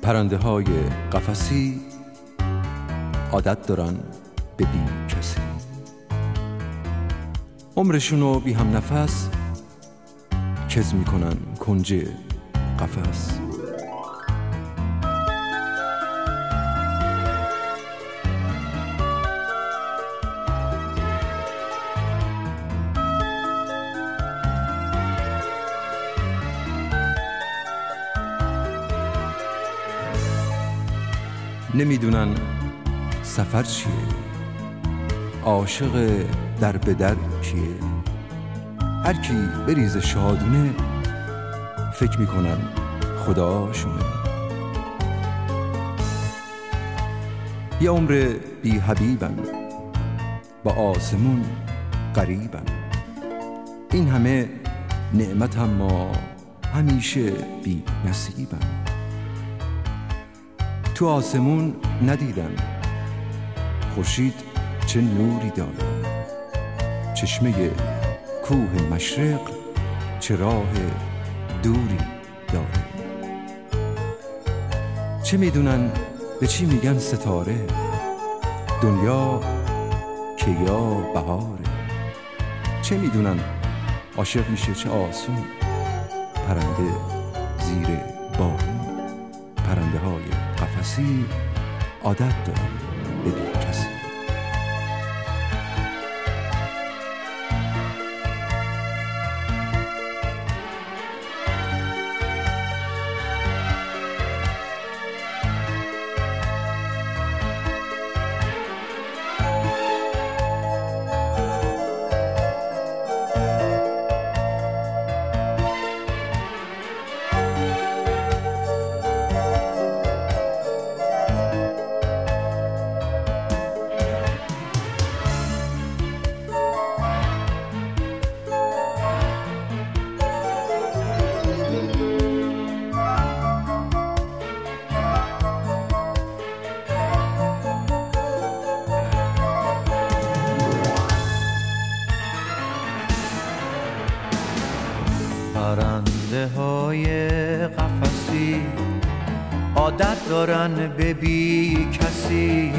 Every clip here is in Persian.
پرنده های قفسی عادت دارن به بی کسی. عمرشونو بی هم نفس کز میکنن کنج قفس. نمیدونن سفر چیه، عاشق در به در کیه. هر کی بریز شادونه فکر میکنن خداشونه. یه عمر بی حبیبن با آسمون قریبن. این همه نعمت اما همیشه بی نصیبن. تو آسمون ندیدن خورشید چه نوری داره، چشمه کوه مشرق چه راه دوری داره. چه میدونن به چی میگن ستاره، دنیا که یا بهاره. چه میدونن عاشق میشه چه آسون، پرنده زیر بارون. پرنده های قفسی عادت دارن به بی کسی. پرنده های قفسی عادت دارن به بی کسی.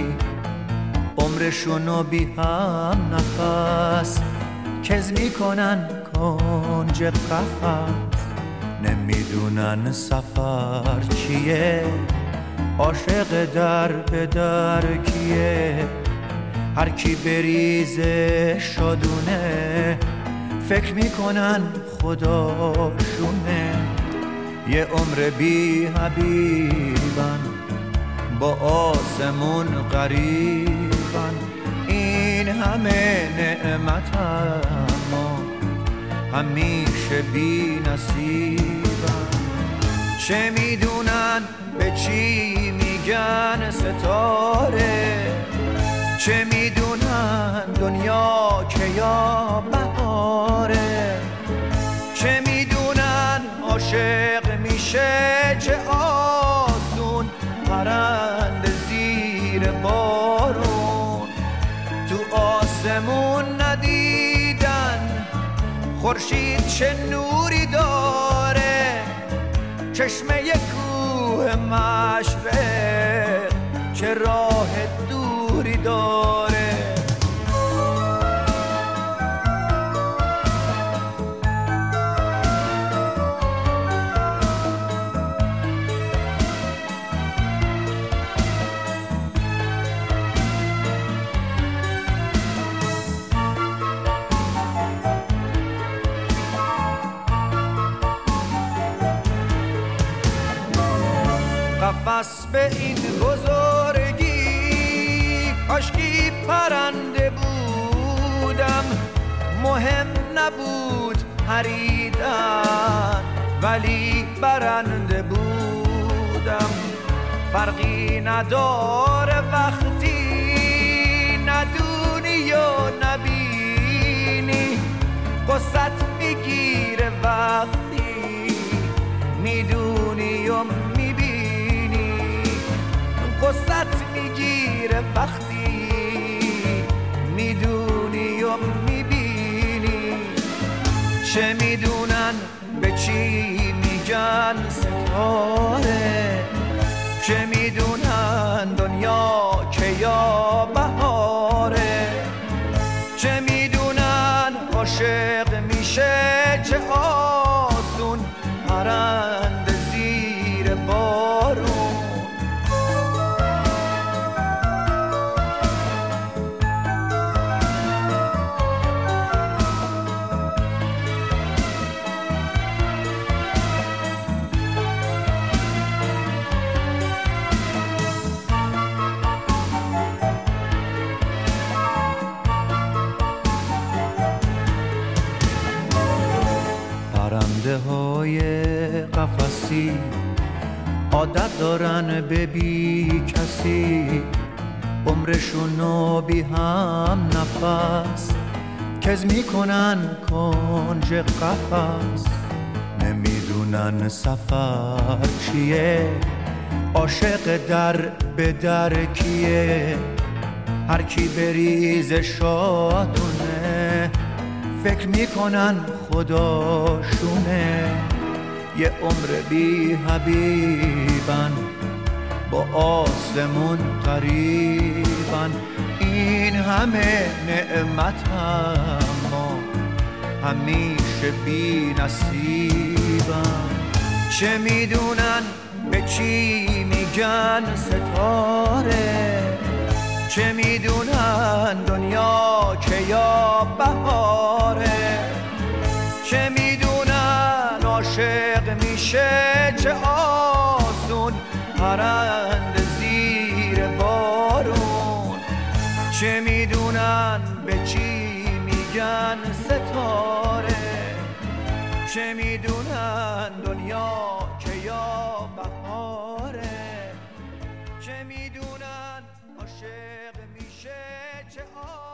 عمرشونو بی هم نفس کز میکنن کنج قفس. نمیدونن سفر چیه، عاشق در به در کیه. هر کی بریزه شادونه فکر میکنن خداشونه. یه عمر بی حبیبن با آسمون قریبن. این همه نعمت اما همیشه بی نصیبن. چه میدونن به چی میگن ستاره، چه میدونن دنیا که یا بهاره. چه میدونن عاشق میشه چه آسون، پرنده زیر بارون. تو آسمون ندیدن خورشید چه نوری داره، چشمه کوه مشرق چه راه دوری داره. قفس به این بزرگی کاشکی پرنده بودم. مهم نبود پریدن ولی برنده بودم. فرقی نداره وقتی ندونی و نبینی. قصت میگیره وقتی میدونی و قصت میگیره وقتی میدونی و میبینی. چه میدونن به چی میگن ستاره، چه میدونن دنیا که یا بهاره، چه میدونن عاشق میشه چه آسون پرنده زیر بارون. پرنده های قفسی عادت دارن به بی کسی، عمرشونو بی هم نفس کز میکنن کنج قفس. نمیدونن سفر چیه، عاشق در به در کیه، هر کی بریز شاتونه فکر میکنن خداشونه. یه عمر بی حبیبن با آسمون قریبن، این همه نعمت اما همیشه بی نصیبن. چه میدونن به چی میگن ستاره، چه میدونن دنیا که یا بهاره، چه میدونن عاشق میشه چه آسون پرنده زیر بارون. چه میدونن به چی میگن ستاره، چه میدونن دنیا که یا بهاره، چه میدونن عاشق میشه چه